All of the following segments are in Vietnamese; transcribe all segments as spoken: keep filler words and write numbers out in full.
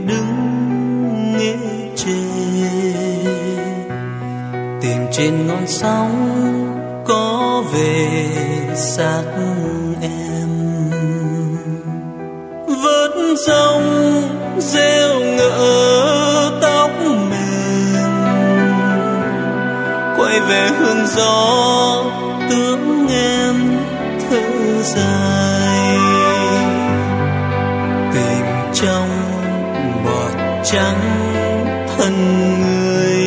đứng nghe chê, tìm trên ngọn sóng có về xác em. Vớt rông rêu ngỡ tóc mềm, quay về hương gió tướng em thở dài. Tìm trong bọt trắng thân người,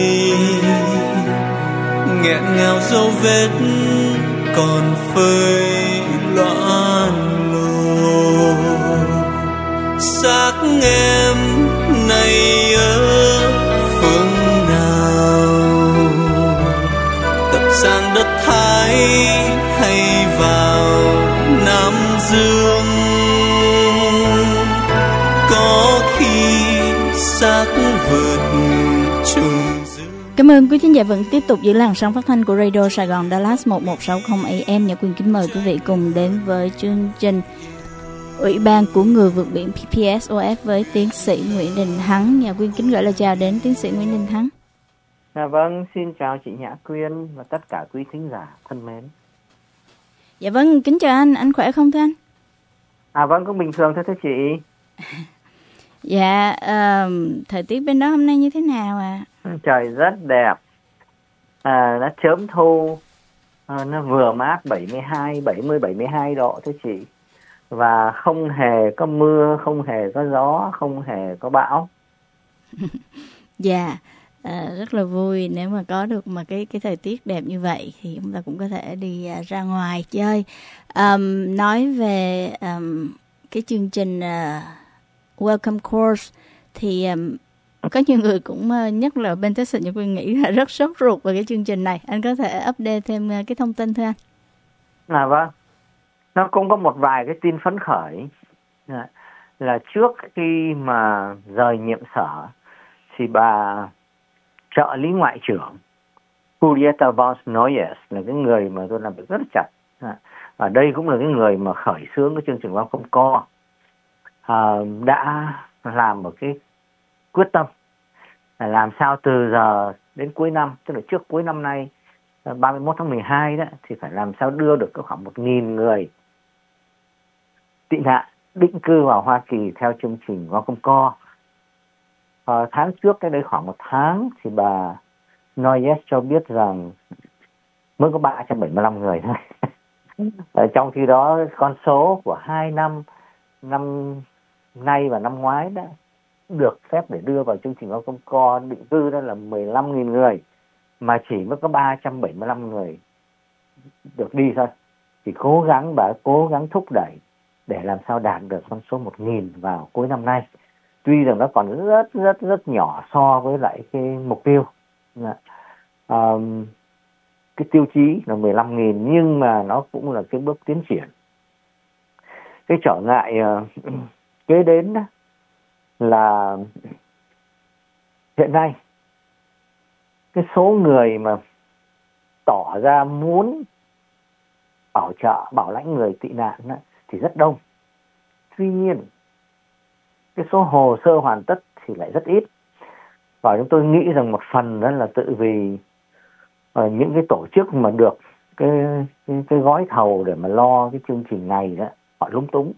nghẹn ngào dấu vết còn phơi loạn lồ. Xác em này ở phương nào, tập sang đất Thái hay vào Nam Dương? Có khi xác vượt trùng dương. Cảm ơn quý khán giả vẫn tiếp tục giữ làn sóng phát thanh của Radio Sài Gòn Dallas một một sáu không A M. Nhật Quỳnh kính mời quý vị cùng đến với chương trình Ủy ban của người vượt biển P P S O F với tiến sĩ Nguyễn Đình Thắng. Nhà Quyên kính gửi lời chào đến tiến sĩ Nguyễn Đình Thắng. À, vâng, xin chào chị Nhã Quyên và tất cả quý thính giả thân mến. Dạ vâng, kính chào anh, anh khỏe không thưa anh? À vâng, cũng bình thường thôi thưa chị. Dạ, uh, thời tiết bên đó hôm nay như thế nào ạ? À? Trời rất đẹp, à, nó chớm thu, à, nó vừa mát bảy mươi hai, bảy mươi, bảy mươi hai độ thưa chị. Và không hề có mưa, không hề có gió, không hề có bão. Dạ, à, rất là vui nếu mà có được mà cái cái thời tiết đẹp như vậy thì chúng ta cũng có thể đi uh, ra ngoài chơi. Um, nói về um, cái chương trình uh, Welcome Course thì um, có nhiều người cũng uh, nhất là bên Texas Nhật Quyên nghĩ là rất sốt ruột về cái chương trình này. Anh có thể update thêm uh, cái thông tin thưa anh? À vâng. Nó cũng có một vài cái tin phấn khởi là trước khi mà rời nhiệm sở thì bà trợ lý ngoại trưởng Julieta Vos Noyes là cái người mà tôi làm việc rất là chặt. Ở đây cũng là cái người mà khởi xướng cái chương trình Welcome Course, à, đã làm một cái quyết tâm là làm sao từ giờ đến cuối năm, tức là trước cuối năm nay ba mươi mốt tháng mười hai đó, thì phải làm sao đưa được có khoảng một nghìn người tị nạn định cư vào Hoa Kỳ theo chương trình Welcome Course. À, tháng trước, cái đây khoảng một tháng, thì bà Noyes cho biết rằng mới có ba trăm bảy mươi lăm người thôi. Ở trong khi đó con số của hai năm, năm nay và năm ngoái đã được phép để đưa vào chương trình Welcome Course định cư đó là mười lăm nghìn người, mà chỉ mới có ba trăm bảy mươi lăm người được đi thôi. Thì cố gắng, bà cố gắng thúc đẩy để làm sao đạt được con số một nghìn vào cuối năm nay. Tuy rằng nó còn rất rất rất nhỏ so với lại cái mục tiêu. À, cái tiêu chí là mười lăm nghìn, nhưng mà nó cũng là cái bước tiến triển. Cái trở ngại uh, kế đến đó là hiện nay cái số người mà tỏ ra muốn bảo trợ, bảo lãnh người tị nạn đó, thì rất đông. Tuy nhiên cái số hồ sơ hoàn tất thì lại rất ít. Và chúng tôi nghĩ rằng một phần đó là tự vì uh, những cái tổ chức mà được cái, cái, cái gói thầu để mà lo cái chương trình này đó, họ lúng túng.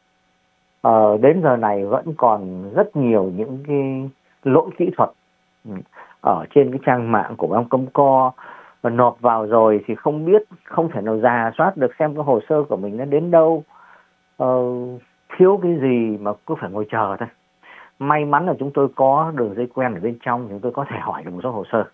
Uh, đến giờ này vẫn còn rất nhiều những cái lỗi kỹ thuật ở trên cái trang mạng của Welcome Course, và nộp vào rồi thì không biết, không thể nào rà soát được xem cái hồ sơ của mình nó đến đâu, uh, thiếu cái gì mà cứ phải ngồi chờ thôi. May mắn là chúng tôi có đường dây quen ở bên trong, chúng tôi có thể hỏi được một số hồ sơ.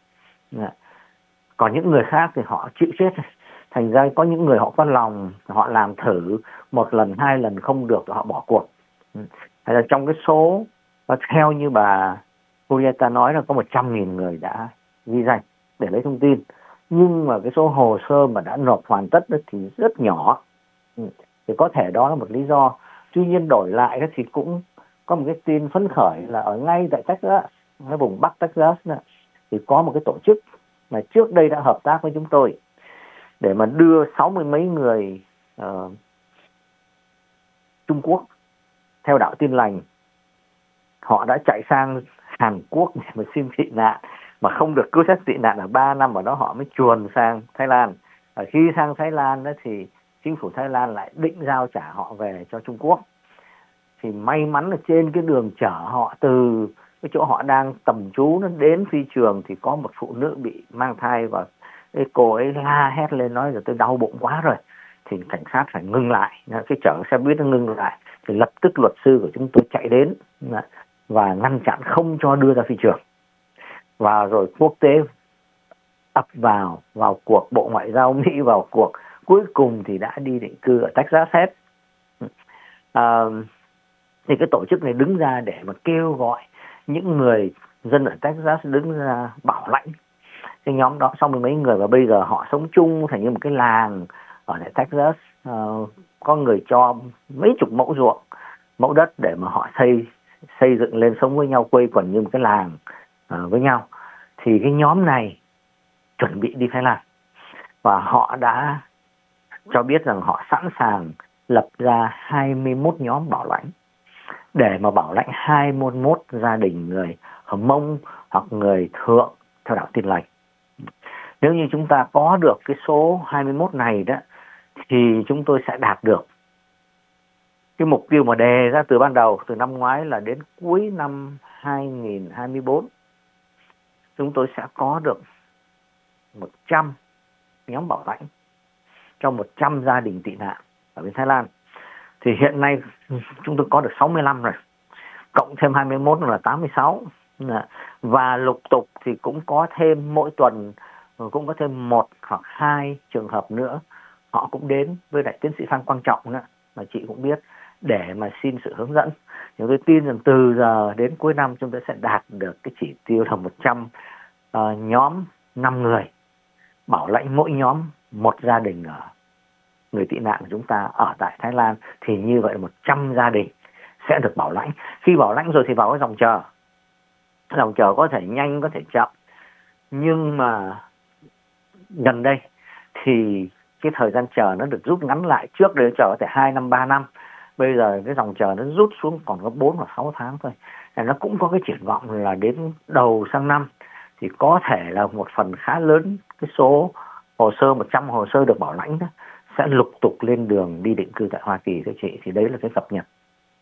Còn những người khác thì họ chịu chết. Thành ra có những người họ có lòng, họ làm thử một lần, hai lần không được thì họ bỏ cuộc. Thành ra trong cái số, theo như bà Julieta nói là có một trăm nghìn người đã ghi danh để lấy thông tin. Nhưng mà cái số hồ sơ mà đã nộp hoàn tất thì rất nhỏ. Thì có thể đó là một lý do. Tuy nhiên đổi lại thì cũng có một cái tin phấn khởi là ở ngay tại Texas, ở vùng Bắc Texas này, thì có một cái tổ chức mà trước đây đã hợp tác với chúng tôi để mà đưa sáu mươi mấy người uh, Trung Quốc theo đạo Tin Lành họ đã chạy sang Hàn Quốc để mà xin tị nạn, mà không được cứu xét tị nạn ở ba năm, ở đó họ mới chuồn sang Thái Lan. Ở khi sang Thái Lan đó thì chính phủ Thái Lan lại định giao trả họ về cho Trung Quốc. Thì may mắn là trên cái đường chở họ từ cái chỗ họ đang tầm trú nó đến phi trường thì có một phụ nữ bị mang thai, và cái cô ấy la hét lên nói là tôi đau bụng quá rồi. Thì cảnh sát phải ngừng lại, cái chở xe buýt nó ngừng lại, thì lập tức luật sư của chúng tôi chạy đến và ngăn chặn không cho đưa ra phi trường. Và rồi quốc tế ập vào vào cuộc, Bộ Ngoại giao Mỹ vào cuộc, cuối cùng thì đã đi định cư ở Texas hết. À, thì cái tổ chức này đứng ra để mà kêu gọi những người dân ở Texas đứng ra bảo lãnh cái nhóm đó. Sau mười mấy người, và bây giờ họ sống chung thành như một cái làng ở tại Texas. À, có người cho mấy chục mẫu ruộng, mẫu đất để mà họ xây xây dựng lên sống với nhau, quây quần như một cái làng à, với nhau. Thì cái nhóm này chuẩn bị đi Thái Lan, và họ đã cho biết rằng họ sẵn sàng lập ra hai mươi mốt nhóm bảo lãnh để mà bảo lãnh hai mươi mốt gia đình người Hờ Mông hoặc người Thượng theo đạo Tin Lành. Nếu như chúng ta có được cái số hai mươi mốt này đó, thì chúng tôi sẽ đạt được cái mục tiêu mà đề ra từ ban đầu, từ năm ngoái là đến cuối năm hai nghìn hai mươi tư chúng tôi sẽ có được một trăm nhóm bảo lãnh cho một trăm gia đình tị nạn ở bên Thái Lan. Thì hiện nay chúng tôi có được sáu mươi lăm rồi, cộng thêm hai mươi mốt là tám mươi sáu, và lục tục thì cũng có thêm mỗi tuần cũng có thêm một hoặc hai trường hợp nữa họ cũng đến với đại tiến sĩ Phan Quang Trọng nữa, mà chị cũng biết, để mà xin sự hướng dẫn. Nhưng tôi tin rằng từ giờ đến cuối năm chúng ta sẽ đạt được cái chỉ tiêu là một trăm uh, nhóm năm người, bảo lãnh mỗi nhóm một gia đình ở người tị nạn của chúng ta ở tại Thái Lan. Thì như vậy một trăm gia đình sẽ được bảo lãnh. Khi bảo lãnh rồi thì vào cái dòng chờ. Dòng chờ có thể nhanh, có thể chậm, nhưng mà gần đây thì cái thời gian chờ nó được rút ngắn lại. Trước đây chờ có thể hai năm, ba năm. Bây giờ cái dòng chờ nó rút xuống còn có bốn hoặc sáu tháng thôi. Nên nó cũng có cái triển vọng là đến đầu sang năm thì có thể là một phần khá lớn cái số hồ sơ, một trăm hồ sơ được bảo lãnh đó, sẽ lục tục lên đường đi định cư tại Hoa Kỳ thưa chị. Thì đấy là cái cập nhật.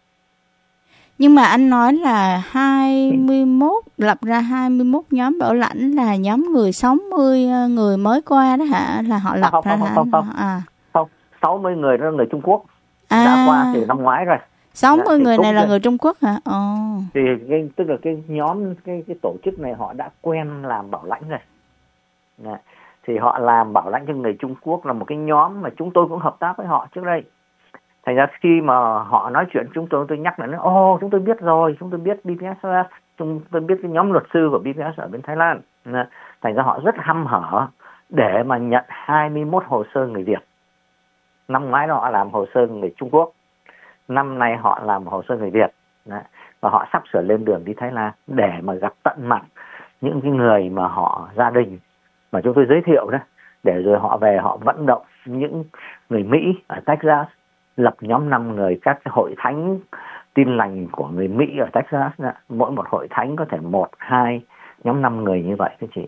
Nhưng mà anh nói là hai mươi mốt, lập ra hai mươi mốt nhóm bảo lãnh là nhóm người sáu mươi người mới qua đó hả? Là họ lập à, không, ra không, hả? Không, không, à. không. sáu mươi người đó là người Trung Quốc. À, đã qua từ năm ngoái rồi. sáu mươi Dạ, người này là rồi. người Trung Quốc hả? Ồ. Thì cái, tức là cái nhóm, cái, cái tổ chức này họ đã quen làm bảo lãnh rồi. Dạ. Thì họ làm bảo lãnh cho người Trung Quốc là một cái nhóm mà chúng tôi cũng hợp tác với họ trước đây. Thành ra khi mà họ nói chuyện chúng tôi, tôi nhắc lại, ô oh, chúng tôi biết rồi, chúng tôi biết bê pê ét, chúng tôi biết cái nhóm luật sư của bê pê ét ở bên Thái Lan. Thành ra họ rất hăm hở để mà nhận hai mươi mốt hồ sơ người Việt. Năm ngoái họ làm hồ sơ người Trung Quốc, năm nay họ làm hồ sơ người Việt. Đấy. Và họ sắp sửa lên đường đi Thái Lan để mà gặp tận mặt những cái người mà họ gia đình mà chúng tôi giới thiệu đó, để rồi họ về họ vận động những người Mỹ ở Texas lập nhóm năm người, các cái hội thánh tin lành của người Mỹ ở Texas đó. Mỗi một hội thánh có thể một, hai nhóm năm người như vậy thưa chị.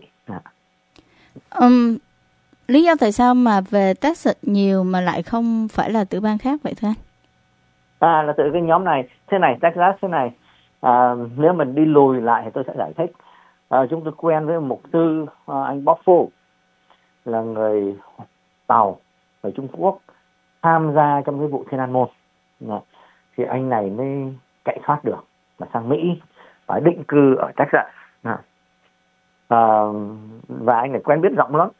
Um, lý do tại sao mà về Texas nhiều mà lại không phải là tiểu bang khác vậy thưa anh? À, là từ cái nhóm này, thế này, Texas thế này. À, nếu mình đi lùi lại thì tôi sẽ giải thích. À, chúng tôi quen với mục sư à, anh Bob Phu, là người Tàu, người Trung Quốc, tham gia trong cái vụ Thiên An Môn. À, thì anh này mới chạy thoát được và sang Mỹ và định cư ở Texas. À, à, và anh này quen biết rộng lắm.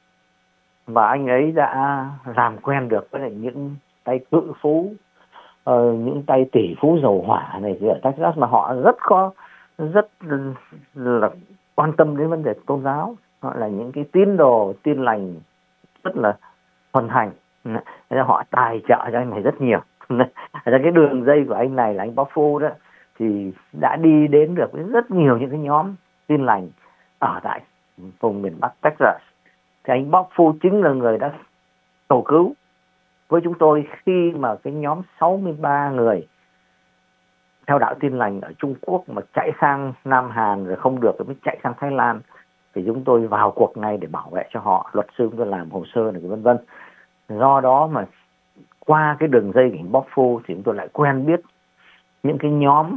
Và anh ấy đã làm quen được với những tay cự phú, uh, những tay tỷ phú dầu hỏa này ở Texas, mà họ rất có rất là quan tâm đến vấn đề tôn giáo. Họ là những cái tín đồ tin lành rất là thuần thành. Nên họ tài trợ cho anh này rất nhiều. Cái đường dây của anh này là anh Bob Phu đó, thì đã đi đến được với rất nhiều những cái nhóm tin lành ở tại vùng miền Bắc Texas. Thì anh Bob Phu chính là người đã cầu cứu với chúng tôi khi mà cái nhóm sáu mươi ba người theo đạo Tin Lành ở Trung Quốc mà chạy sang Nam Hàn rồi không được rồi mới chạy sang Thái Lan, thì chúng tôi vào cuộc ngay để bảo vệ cho họ. Luật sư chúng tôi làm hồ sơ này vân vân. Do đó mà qua cái đường dây cảnh bóc phô thì chúng tôi lại quen biết những cái nhóm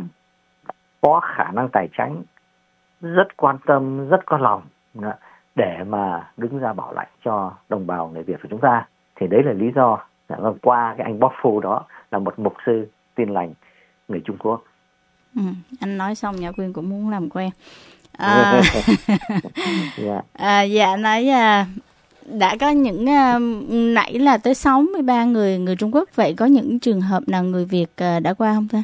có khả năng tài chánh, rất quan tâm, rất có lòng để mà đứng ra bảo lãnh cho đồng bào người Việt của chúng ta. Thì đấy là lý do qua cái anh bóc phô đó là một mục sư Tin Lành người Trung Quốc. Ừ, anh nói xong Nhã Quyên cũng muốn làm quen. À, yeah. à, dạ nói à, đã có những à, nãy là tới sáu mươi ba người người Trung Quốc, vậy có những trường hợp nào người Việt à, đã qua không thưa?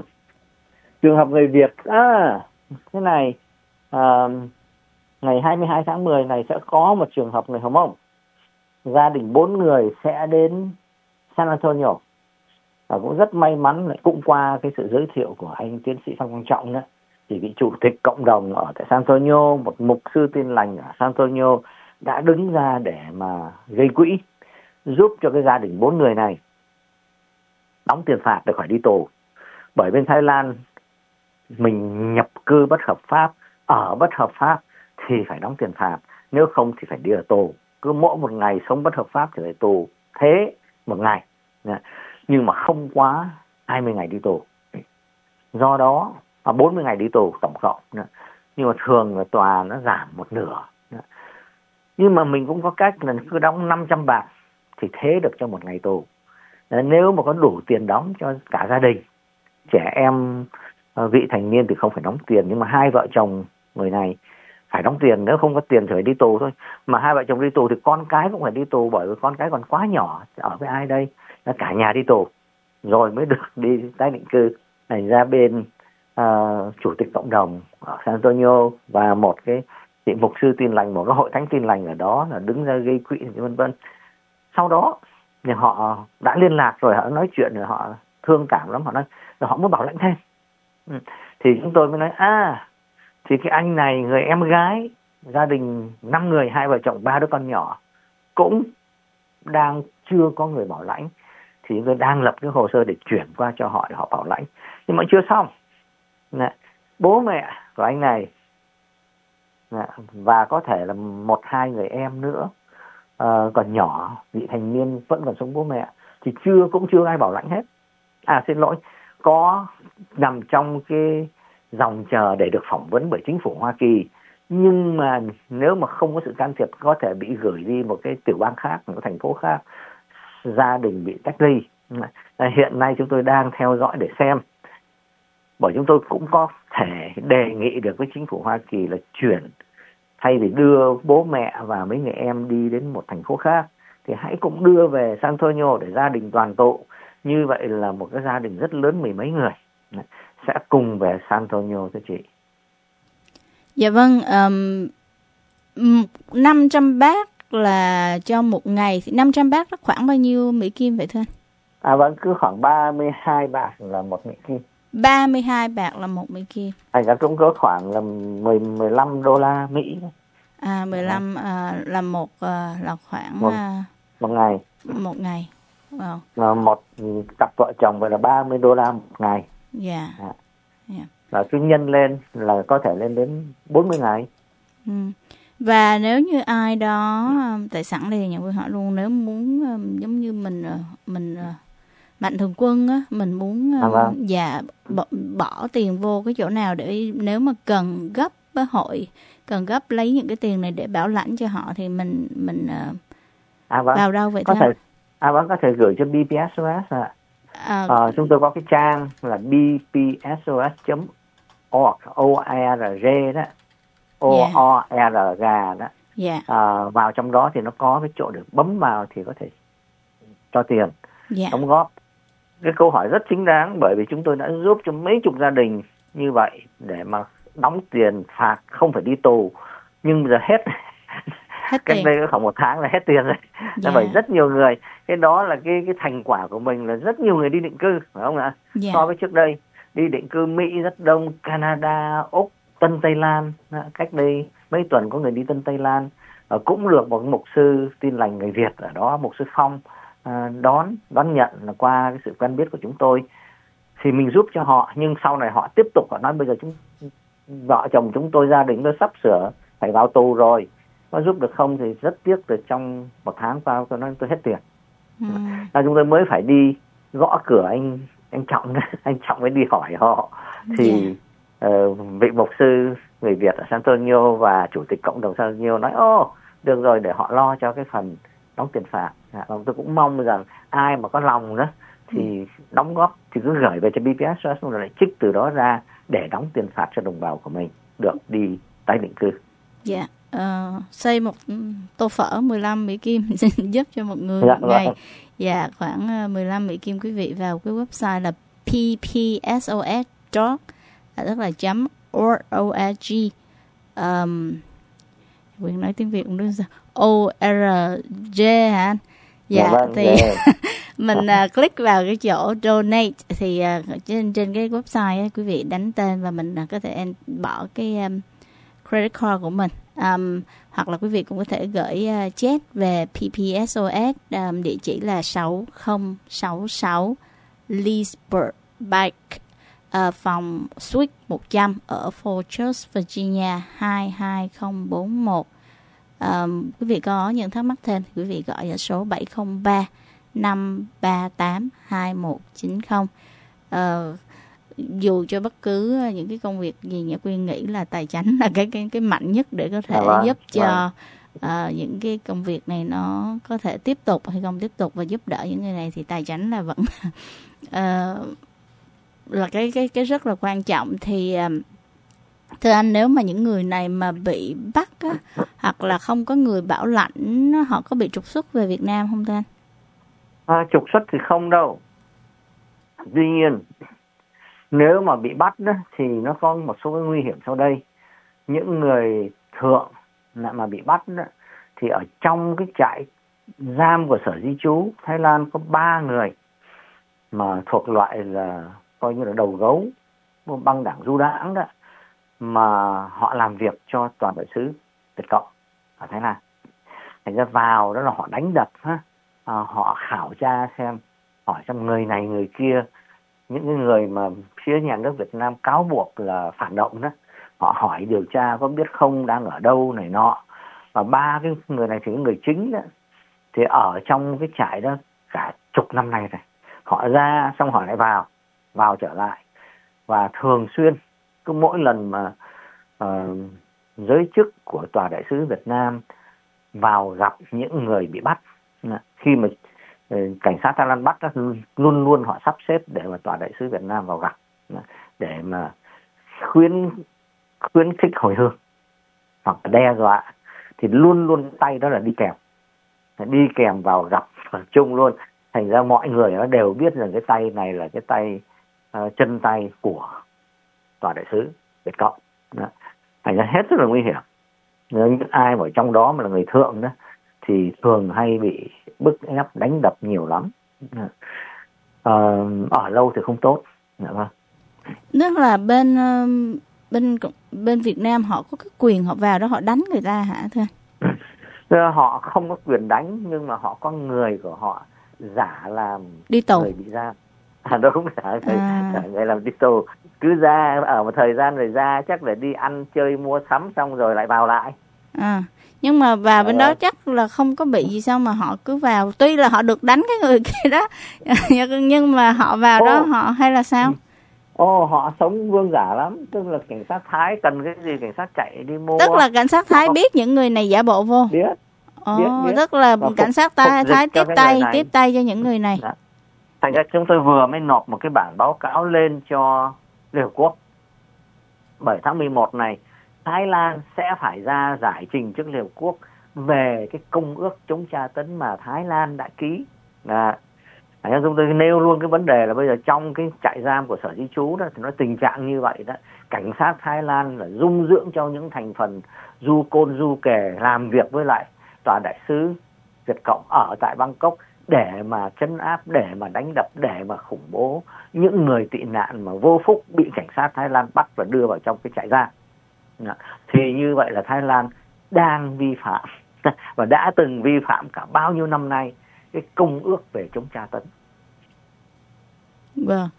Trường hợp người Việt à, thế này à, ngày hai mươi hai tháng mười này sẽ có một trường hợp người Hồng Mông, gia đình bốn người sẽ đến San Antonio. Và cũng rất may mắn lại cũng qua cái sự giới thiệu của anh tiến sĩ Phan Quang Trọng nữa, thì vị chủ tịch cộng đồng ở tại San Antonio, một mục sư Tin Lành ở San Antonio đã đứng ra để mà gây quỹ giúp cho cái gia đình bốn người này đóng tiền phạt để khỏi đi tù. Bởi bên Thái Lan mình nhập cư bất hợp pháp, ở bất hợp pháp thì phải đóng tiền phạt, nếu không thì phải đi ở tù. Cứ mỗi một ngày sống bất hợp pháp thì phải tù thế một ngày, nhưng mà không quá hai mươi ngày đi tù. Do đó à, bốn mươi ngày đi tù tổng cộng, nhưng mà thường là tòa nó giảm một nửa. Nhưng mà mình cũng có cách là cứ đóng năm trăm bạc thì thế được cho một ngày tù. Nếu mà có đủ tiền đóng cho cả gia đình, trẻ em vị thành niên thì không phải đóng tiền, nhưng mà hai vợ chồng người này phải đóng tiền, nếu không có tiền thì phải đi tù thôi. Mà hai vợ chồng đi tù thì con cái cũng phải đi tù, bởi vì con cái còn quá nhỏ, ở với ai đây? Là cả nhà đi tù rồi mới được đi tái định cư. Thành ra bên uh, chủ tịch cộng đồng ở San Antonio và một cái vị mục sư Tin Lành, một cái hội thánh Tin Lành ở đó là đứng ra gây quỹ vân vân. Sau đó thì họ đã liên lạc rồi, họ nói chuyện rồi, họ thương cảm lắm, họ nói rồi họ muốn bảo lãnh thêm. Ừ. Thì chúng tôi mới nói à thì cái anh này, người em gái, gia đình năm người, hai vợ chồng ba đứa con nhỏ, cũng đang chưa có người bảo lãnh, thì chúng tôi đang lập cái hồ sơ để chuyển qua cho họ để họ bảo lãnh. Nhưng mà chưa xong. Nè, bố mẹ của anh này nè, và có thể là một hai người em nữa uh, còn nhỏ, vị thành niên vẫn còn sống bố mẹ, thì chưa cũng chưa ai bảo lãnh hết. À xin lỗi, có nằm trong cái dòng chờ để được phỏng vấn bởi chính phủ Hoa Kỳ, nhưng mà nếu mà không có sự can thiệp có thể bị gửi đi một cái tiểu bang khác, một cái thành phố khác, gia đình bị tách ly. Hiện nay chúng tôi đang theo dõi để xem, bởi chúng tôi cũng có thể đề nghị được với chính phủ Hoa Kỳ là chuyển, thay vì đưa bố mẹ và mấy người em đi đến một thành phố khác thì hãy cũng đưa về San Antonio để gia đình đoàn tụ. Như vậy là một cái gia đình rất lớn, mười mấy người sẽ cùng về San Antonio thưa chị. Dạ vâng, um, năm trăm bát là cho một ngày, năm trăm bát nó khoảng bao nhiêu Mỹ Kim vậy thưa anh? À vâng, cứ khoảng ba mươi hai bạc là một Mỹ Kim. ba mươi hai bạc là một Mỹ Kim. Thành ra cũng có khoảng là mười, mười lăm đô la Mỹ. À, mười lăm à, là một à, là khoảng một, à, một ngày. Một ngày. Wow. Là một cặp vợ chồng vậy là ba mươi đô la một ngày. Dạ. Yeah. Yeah. Là cứ nhân lên là có thể lên đến bốn mươi ngày. Ừ. Và nếu như ai đó, tại sẵn đây nhà tôi hỏi luôn, nếu muốn giống như mình mình Mạnh Thường Quân á, mình muốn à, vâng. dạ bỏ, bỏ tiền vô cái chỗ nào để nếu mà cần gấp với hội, cần gấp lấy những cái tiền này để bảo lãnh cho họ thì mình mình à, vâng. vào đâu vậy có thể à vâng có thể gửi cho bê pê ét o ét ạ. À. À, chúng tôi có cái trang là b p s o s chấm org, o r g đó, o o r g đó. Yeah. À, vào trong đó thì nó có cái chỗ để bấm vào thì có thể cho tiền, yeah. đóng góp. Cái câu hỏi rất chính đáng, bởi vì chúng tôi đã giúp cho mấy chục gia đình như vậy để mà đóng tiền phạt, không phải đi tù, nhưng bây giờ hết, hết cách đây khoảng một tháng là hết tiền rồi. Dạ. Bởi rất nhiều người, cái đó là cái cái thành quả của mình là rất nhiều người đi định cư, phải không ạ? Dạ. So với trước đây, đi định cư Mỹ rất đông, Canada, Úc, Tân Tây Lan, cách đây mấy tuần có người đi Tân Tây Lan, cũng được một mục sư Tin Lành người Việt ở đó, mục sư Phong, đón đón nhận là qua cái sự quen biết của chúng tôi. thì mình giúp cho họ, nhưng sau này họ tiếp tục họ nói bây giờ chúng vợ chồng chúng tôi, gia đình tôi sắp sửa phải vào tù rồi, có giúp được không? Thì rất tiếc, từ trong một tháng qua tôi nói tôi hết tiền. Ừ. Là chúng tôi mới phải đi gõ cửa anh anh Trọng anh Trọng mới đi hỏi họ. Thì yeah. uh, vị mục sư người Việt ở San Antonio và chủ tịch cộng đồng San Antonio nói ô được rồi, để họ lo cho cái phần đóng tiền phạt. À, tôi cũng mong rằng ai mà có lòng đó thì ừ. đóng góp thì cứ gửi về cho bê pê ét xong rồi lại trích từ đó ra để đóng tiền phạt cho đồng bào của mình được đi tái định cư. Dạ, yeah. uh, xây một tô phở mười lăm Mỹ Kim giúp cho một người dạ, một ngày. Dạ, yeah, khoảng mười lăm Mỹ Kim. Quý vị vào cái website là pê pê ét o ét chấm tức là chấm org. Um, Quyền nói tiếng Việt cũng đúng sao? O R G hả anh? Dạ, dạ thì mình uh, click vào cái chỗ donate thì uh, trên trên cái website ấy, quý vị đánh tên và mình uh, có thể bỏ cái um, credit card của mình. Um, hoặc là quý vị cũng có thể gửi uh, check về pê pê ét o ét, um, địa chỉ là sáu không sáu sáu Leesburg Pike, uh, phòng Suite một trăm ở Fort Virginia hai hai không bốn một. Um, quý vị có những thắc mắc thêm thì quý vị gọi ở số bảy không ba năm ba tám hai một chín không. Uh, dù cho bất cứ những cái công việc gì, Nhã Quyên nghĩ là tài chánh là cái cái cái mạnh nhất để có thể à, giúp cho à. uh, những cái công việc này nó có thể tiếp tục hay không tiếp tục và giúp đỡ những người này, thì tài chánh là vẫn uh, là cái cái cái rất là quan trọng. Thì uh, thưa anh, nếu mà những người này mà bị bắt á, hoặc là không có người bảo lãnh, họ có bị trục xuất về Việt Nam không thưa anh? À, trục xuất thì không đâu. Tuy nhiên nếu mà bị bắt đó, thì nó có một số cái nguy hiểm sau đây. Những người thượng mà bị bắt đó, thì ở trong cái trại giam của Sở Di trú Thái Lan có ba người mà thuộc loại là coi như là đầu gấu băng đảng du đãng đó, mà họ làm việc cho Toàn đại sứ Việt Cộng ở Thái Lan. Thành ra vào đó là họ đánh đập ha, à, họ khảo tra xem, hỏi xem người này người kia, những cái người mà phía nhà nước Việt Nam cáo buộc là phản động đó, họ hỏi điều tra có biết không, đang ở đâu này nọ. Và ba cái người này thì cái người chính đó thì ở trong cái trại đó cả chục năm nay rồi. Họ ra xong họ lại vào vào trở lại, và thường xuyên cứ mỗi lần mà uh, giới chức của Tòa đại sứ Việt Nam vào gặp những người bị bắt, khi mà cảnh sát Thái Lan bắt đó, luôn luôn họ sắp xếp để mà Tòa đại sứ Việt Nam vào gặp, để mà khuyến khuyến khích hồi hương hoặc đe dọa, thì luôn luôn tay đó là đi kèm đi kèm vào gặp chung luôn. Thành ra mọi người nó đều biết rằng cái tay này là cái tay uh, chân tay của Tòa đại sứ Việt Cộng. Thành ra hết rất là nguy hiểm. Nếu những ai ở trong đó mà là người thượng đó thì thường hay bị bức ép, đánh đập nhiều lắm. À, ở lâu thì không tốt. Vâng. Tức là bên bên bên Việt Nam họ có cái quyền họ vào đó họ đánh người ta hả thưa anh? Họ không có quyền đánh, nhưng mà họ có người của họ giả làm đi tù, người bị giam. À, đó không phải à. Người làm đi tù, cứ ra ở một thời gian rồi ra, chắc là đi ăn chơi mua sắm xong rồi lại vào lại. À, nhưng mà vào bên đó chắc là không có bị gì, sao mà họ cứ vào, tuy là họ được đánh cái người kia đó nhưng mà họ vào Ô. đó họ hay là sao? Ồ, họ sống vương giả lắm, tức là cảnh sát Thái cần cái gì cảnh sát chạy đi mua. Tức là cảnh sát Thái biết những người này giả bộ vô. Biết. Ồ, biết, biết. Tức là và cảnh phục, sát Thái, Thái tiếp tay tiếp tay cho những người này. Đã. Thành ra chúng tôi vừa mới nộp một cái bản báo cáo lên cho Liên Hợp Quốc. bảy tháng mười một này, Thái Lan sẽ phải ra giải trình trước Liên Hợp Quốc về cái công ước chống tra tấn mà Thái Lan đã ký. À, chúng tôi nêu luôn cái vấn đề là bây giờ trong cái trại giam của Sở Di trú đó thì nó tình trạng như vậy đó. Cảnh sát Thái Lan là dung dưỡng cho những thành phần du côn du kề làm việc với lại Tòa đại sứ Việt Cộng ở tại Bangkok để mà trấn áp, để mà đánh đập, để mà khủng bố những người tị nạn mà vô phúc bị cảnh sát Thái Lan bắt và đưa vào trong cái trại giam. Thì như vậy là Thái Lan đang vi phạm và đã từng vi phạm cả bao nhiêu năm nay cái công ước về chống tra tấn. Vâng.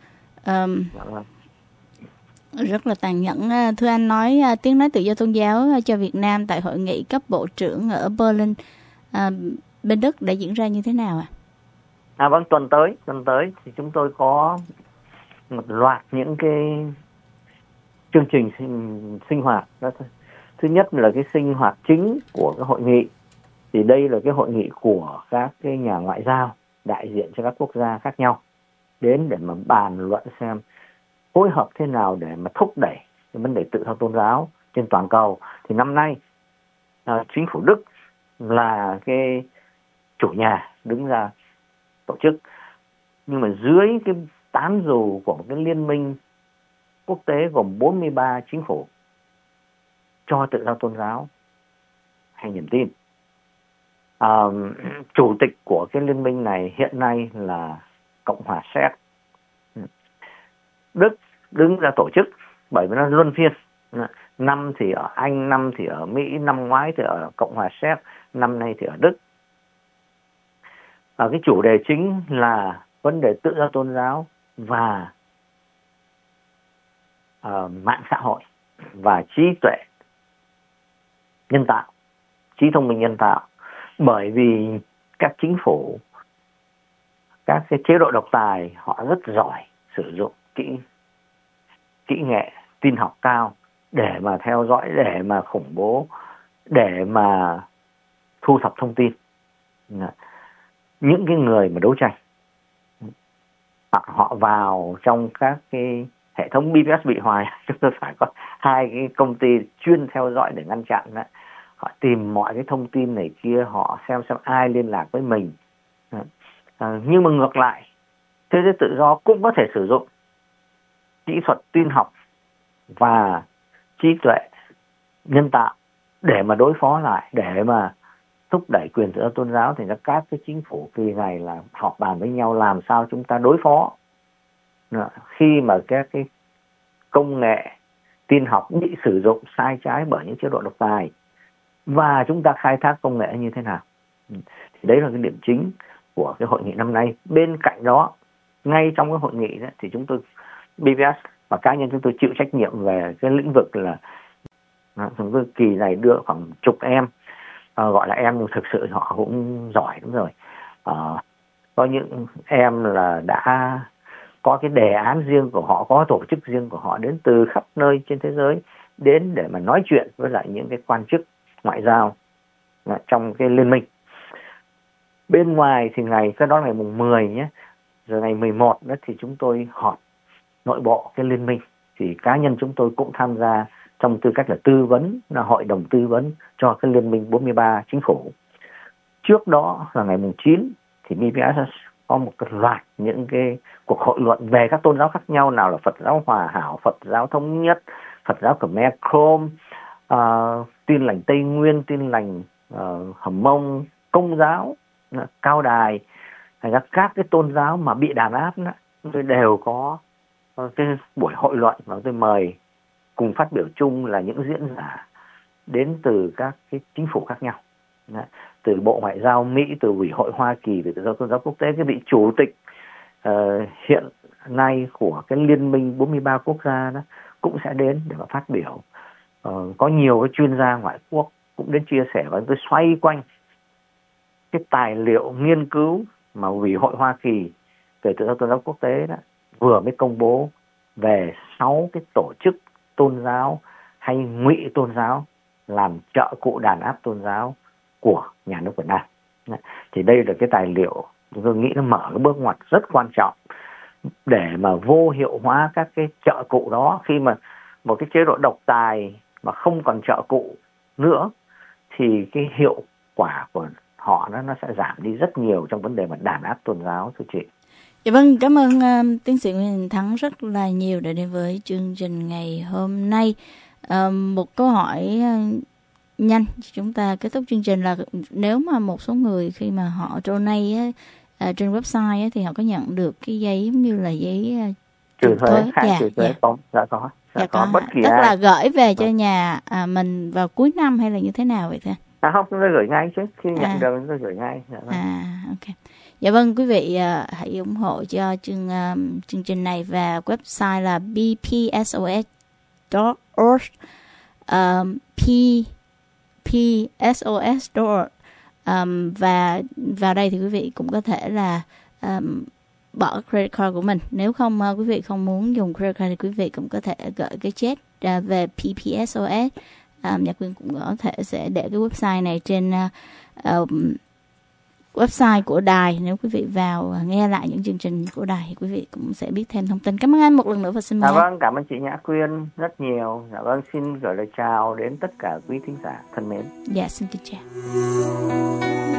um, rất là tàn nhẫn. Thưa anh, nói tiếng nói tự do tôn giáo cho Việt Nam tại hội nghị cấp bộ trưởng ở Berlin à, bên Đức đã diễn ra như thế nào ạ? À? À vâng, tuần tới tuần tới thì chúng tôi có một loạt những cái chương trình sinh, sinh hoạt đó. Thứ nhất là cái sinh hoạt chính của cái hội nghị, thì đây là cái hội nghị của các cái nhà ngoại giao đại diện cho các quốc gia khác nhau đến để mà bàn luận xem phối hợp thế nào để mà thúc đẩy cái vấn đề tự do tôn giáo trên toàn cầu. Thì năm nay à, chính phủ Đức là cái chủ nhà đứng ra tổ chức, nhưng mà dưới cái tán dù của một cái liên minh quốc tế gồm bốn mươi ba chính phủ cho tự do tôn giáo hay niềm tin. À, chủ tịch của cái liên minh này hiện nay là Cộng hòa Séc. Đức đứng ra tổ chức bởi vì nó luân phiên, năm thì ở Anh, năm thì ở Mỹ, năm ngoái thì ở Cộng hòa Séc, năm nay thì ở Đức. Và cái chủ đề chính là vấn đề tự do tôn giáo và uh, mạng xã hội và trí tuệ nhân tạo, trí thông minh nhân tạo. Bởi vì các chính phủ, các cái chế độ độc tài họ rất giỏi sử dụng kỹ kỹ nghệ tin học cao để mà theo dõi, để mà khủng bố, để mà thu thập thông tin những cái người mà đấu tranh, hoặc họ vào trong các cái hệ thống bê bê ét bị hoài. Chúng tôi phải có hai cái công ty chuyên theo dõi để ngăn chặn đó. Họ tìm mọi cái thông tin này kia, họ xem xem ai liên lạc với mình. À, nhưng mà ngược lại, thế giới tự do cũng có thể sử dụng kỹ thuật tin học và trí tuệ nhân tạo để mà đối phó lại, để mà thúc đẩy quyền tự do tôn giáo. Thì các cái chính phủ kỳ này là họp bàn với nhau làm sao chúng ta đối phó khi mà các cái công nghệ tin học bị sử dụng sai trái bởi những chế độ độc tài, và chúng ta khai thác công nghệ như thế nào. Thì đấy là cái điểm chính của cái hội nghị năm nay. Bên cạnh đó, ngay trong cái hội nghị đó, thì chúng tôi bê bê ét và cá nhân chúng tôi chịu trách nhiệm về cái lĩnh vực là chúng tôi kỳ này đưa khoảng chục em, à, gọi là em nhưng thực sự họ cũng giỏi lắm rồi. À, có những em là đã có cái đề án riêng của họ, có tổ chức riêng của họ đến từ khắp nơi trên thế giới đến để mà nói chuyện với lại những cái quan chức ngoại giao trong cái liên minh. Bên ngoài thì ngày cái đó ngày mùng mười nhé, rồi ngày mười một đó thì chúng tôi họp nội bộ cái liên minh. Thì cá nhân chúng tôi cũng tham gia trong tư cách là tư vấn, là hội đồng tư vấn cho cái liên minh bốn mươi ba chính phủ. Trước đó là ngày mùng chín thì bê bê ét có một cái loạt những cái cuộc hội luận về các tôn giáo khác nhau, nào là Phật giáo Hòa Hảo, Phật giáo Thống Nhất, Phật giáo Khmer Krom, uh, Tin lành Tây Nguyên, Tin lành uh, Hầm Mông, Công giáo, uh, Cao Đài, hay là các cái tôn giáo mà bị đàn áp đó, tôi đều có uh, cái buổi hội luận, và tôi mời cùng phát biểu chung là những diễn giả đến từ các cái chính phủ khác nhau. Đấy. Từ Bộ Ngoại giao Mỹ, từ Ủy hội Hoa Kỳ, từ Tự do Tôn giáo Quốc tế, cái vị chủ tịch uh, hiện nay của cái liên minh bốn mươi ba quốc gia đó cũng sẽ đến để mà phát biểu. Uh, có nhiều cái chuyên gia ngoại quốc cũng đến chia sẻ, và tôi xoay quanh cái tài liệu nghiên cứu mà Ủy hội Hoa Kỳ về Tự do Tôn giáo Quốc tế đó vừa mới công bố về sáu cái tổ chức tôn giáo hay ngụy tôn giáo làm trợ cụ đàn áp tôn giáo của nhà nước Việt Nam. Thì đây là cái tài liệu chúng tôi nghĩ nó mở cái bước ngoặt rất quan trọng để mà vô hiệu hóa các cái trợ cụ đó. Khi mà một cái chế độ độc tài mà không còn trợ cụ nữa thì cái hiệu quả của họ nó, nó sẽ giảm đi rất nhiều trong vấn đề mà đàn áp tôn giáo, thưa chị. Dạ vâng, cảm ơn uh, tiến sĩ Nguyễn Thắng rất là nhiều đã đến với chương trình ngày hôm nay. Uh, một câu hỏi uh, nhanh chúng ta kết thúc chương trình là nếu mà một số người khi mà họ donate á, à, trên website á, thì họ có nhận được cái giấy giống như là giấy uh, trừ thuế, dạ, trừ thuế dạ. có, dạ có, dạ, dạ có, có bất kỳ tức ai. là gửi về cho nhà à, mình vào cuối năm hay là như thế nào vậy thưa? À không, chúng tôi gửi ngay chứ, khi nhận à. được chúng tôi gửi ngay. Dạ, vâng. À, ok. Dạ vâng, quý vị uh, hãy ủng hộ cho chương um, chương trình này, và website là b p s o s dot org, um, p p s o s dot org. Um, và vào đây thì quý vị cũng có thể là um, bỏ credit card của mình. Nếu không uh, quý vị không muốn dùng credit card thì quý vị cũng có thể gửi cái check uh, về pê pê ét o ét. Um, Nhật Quyên cũng có thể sẽ để cái website này trên uh, um, website của đài. Nếu quý vị vào uh, nghe lại những chương trình của đài thì quý vị cũng sẽ biết thêm thông tin. Cảm ơn anh một lần nữa và xin mời. Dạ vâng, cảm ơn chị Nhã Quyên rất nhiều. Dạ vâng, xin gửi lời chào đến tất cả quý thính giả thân mến. Dạ, xin kính chào.